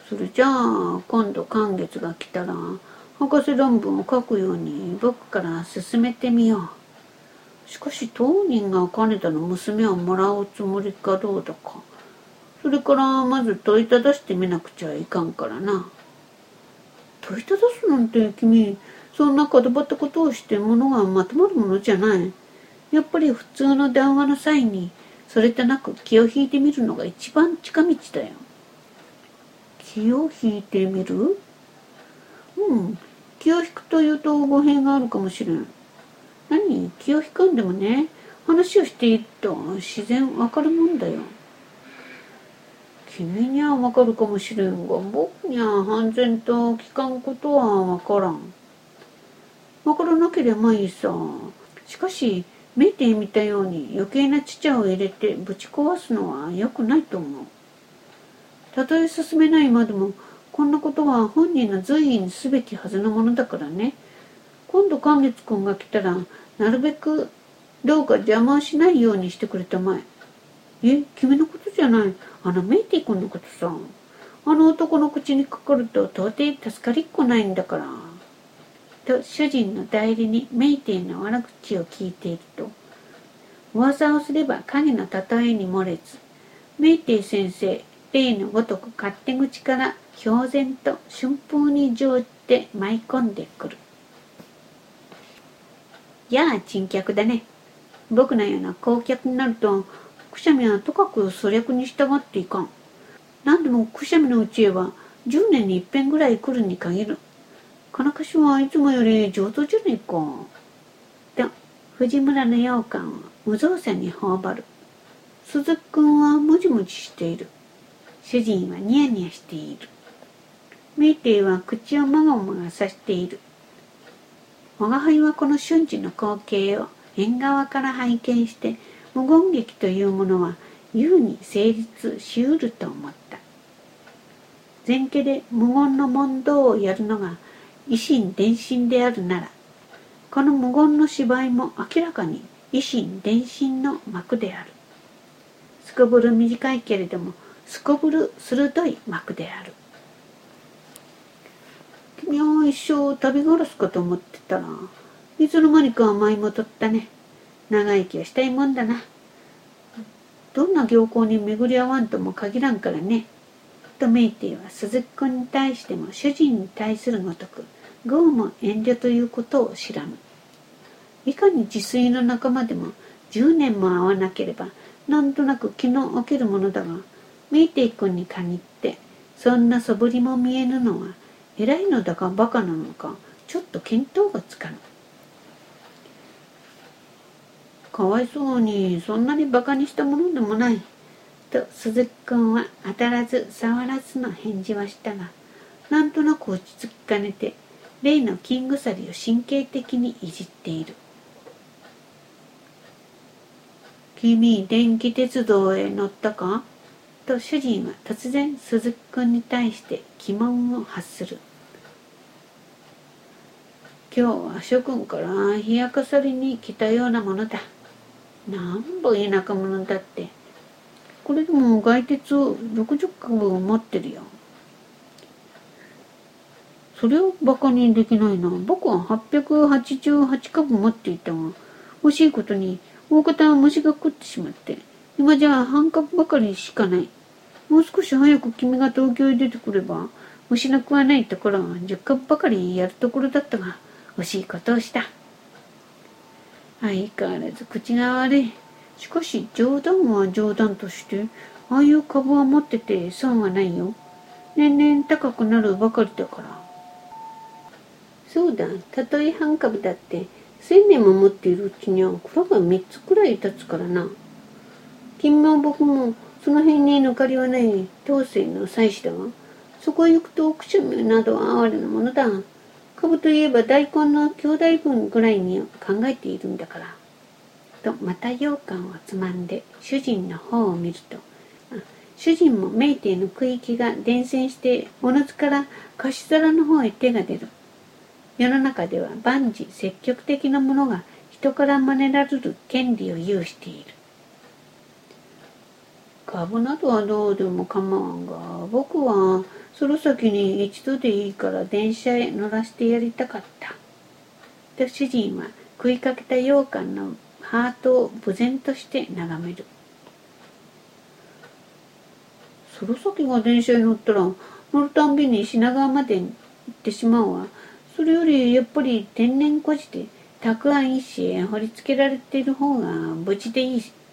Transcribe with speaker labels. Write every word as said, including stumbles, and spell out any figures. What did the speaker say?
Speaker 1: それじゃあ今度寒月が来たら博士論文を書くように僕から進めてみよう。しかし当人が金田の娘をもらうつもりかどうだか、それからまず問いただしてみなくちゃいかんからな。問いただすなんて君、そんな角張ったことをして物がまとまるものじゃない。やっぱり普通の談話の際にそれとなく気を引いてみるのが一番近道だよ。気を引いてみる？うん、気を引くというと語弊があるかもしれん。何、気を引かんでもね、話をしていると自然わかるもんだよ。君にはわかるかもしれんが、僕には半然と聞かんことはわからん。わからなければいいさ。しかし、メイティ見たように余計なちちゃを入れてぶち壊すのは良くないと思う。たとえ進めないまでも、こんなことは本人の随意にすべきはずのものだからね。今度寛月君が来たら、なるべくどうか邪魔をしないようにしてくれたまえ。え、君のことじゃない。あのメイティ君のことさ。あの男の口にかかると到底助かりっこないんだから。と主人の代理にメイティの悪口を聞いていると、噂をすれば影の例えに漏れず、メイティ先生、例のごとく勝手口から氷然と春風に乗じて舞い込んでくる。やあ珍客だね。僕のような公客になると、くしゃみはとかく粗略に従っていかん。何でもくしゃみのうちへはじゅうねんに一遍ぐらい来るに限る。金貸しはいつもより上等じゃねえか。と藤村の羊羹を無造作に頬張る。鈴木君はもじもじしている。主人はニヤニヤしている。メイテイは口をまがまがさしている。我が輩はこの瞬時の光景を縁側から拝見して、無言劇というものは優に成立しうると思った。前家で無言の問答をやるのが維心伝心であるなら、この無言の芝居も明らかに維心伝心の幕である。すこぶる短いけれども、すこぶる鋭い幕である。君は一生旅ガラスかと思ってたら、いつの間にか舞い戻ったね。長生きをしたいもんだな。どんな行幸に巡り合わんとも限らんからね。とメイティは鈴木君に対しても主人に対するごとく、ごうも遠慮ということを知らぬ。いかに自炊の仲間でもじゅうねんも会わなければなんとなく気の置けるものだが、メイティ君に限ってそんなそぶりも見えぬのは偉いのだかバカなのか、ちょっと見当がつかぬ。かわいそうにそんなにバカにしたものでもないと鈴木君は当たらず触らずの返事はしたが、なんとなく落ち着きかねて例の金鎖を神経的にいじっている。君、電気鉄道へ乗ったかと主人は突然鈴木君に対して疑問を発する。今日は諸君から冷やかされに来たようなものだ。なんぼ田舎者だって。これでも外鉄をろくじゅっかぶ持ってるよ。それをバカにできないな。僕ははっぴゃくはちじゅうはちかぶ持っていたが、惜しいことに大方は虫が食ってしまって、今じゃ半株ばかりしかない。もう少し早く君が東京へ出てくれば、虫の食わないところはじゅっかぶばかりやるところだったが、惜しいことをした。相変わらず口が悪い。しかし冗談は冗談として、ああいう株は持ってて損はないよ。年々高くなるばかりだから。そうだ、たとえ半株だって千年も持っているうちには蔵が三つくらい立つからな。君も僕もその辺に抜かりはない当世の妻子だが、そこへ行くとくしゃみなど哀れなものだ。株といえば大根の兄弟分ぐらいに考えているんだから。とまた羊羹をつまんで主人の方を見ると、主人もメイティの区域が伝染しておのずから菓子皿の方へ手が出る。世の中では万事積極的なものが人から真似られる権利を有している。株などはどうでも構わんが、僕はその先に一度でいいから電車へ乗らせてやりたかった。と主人は食いかけた羊羹のハートを無然として眺める。その先が電車に乗ったら乗るたんびに品川まで行ってしまうわ。それよりやっぱり天然孤児でたくあん石へ掘り付けられている方が無事でいい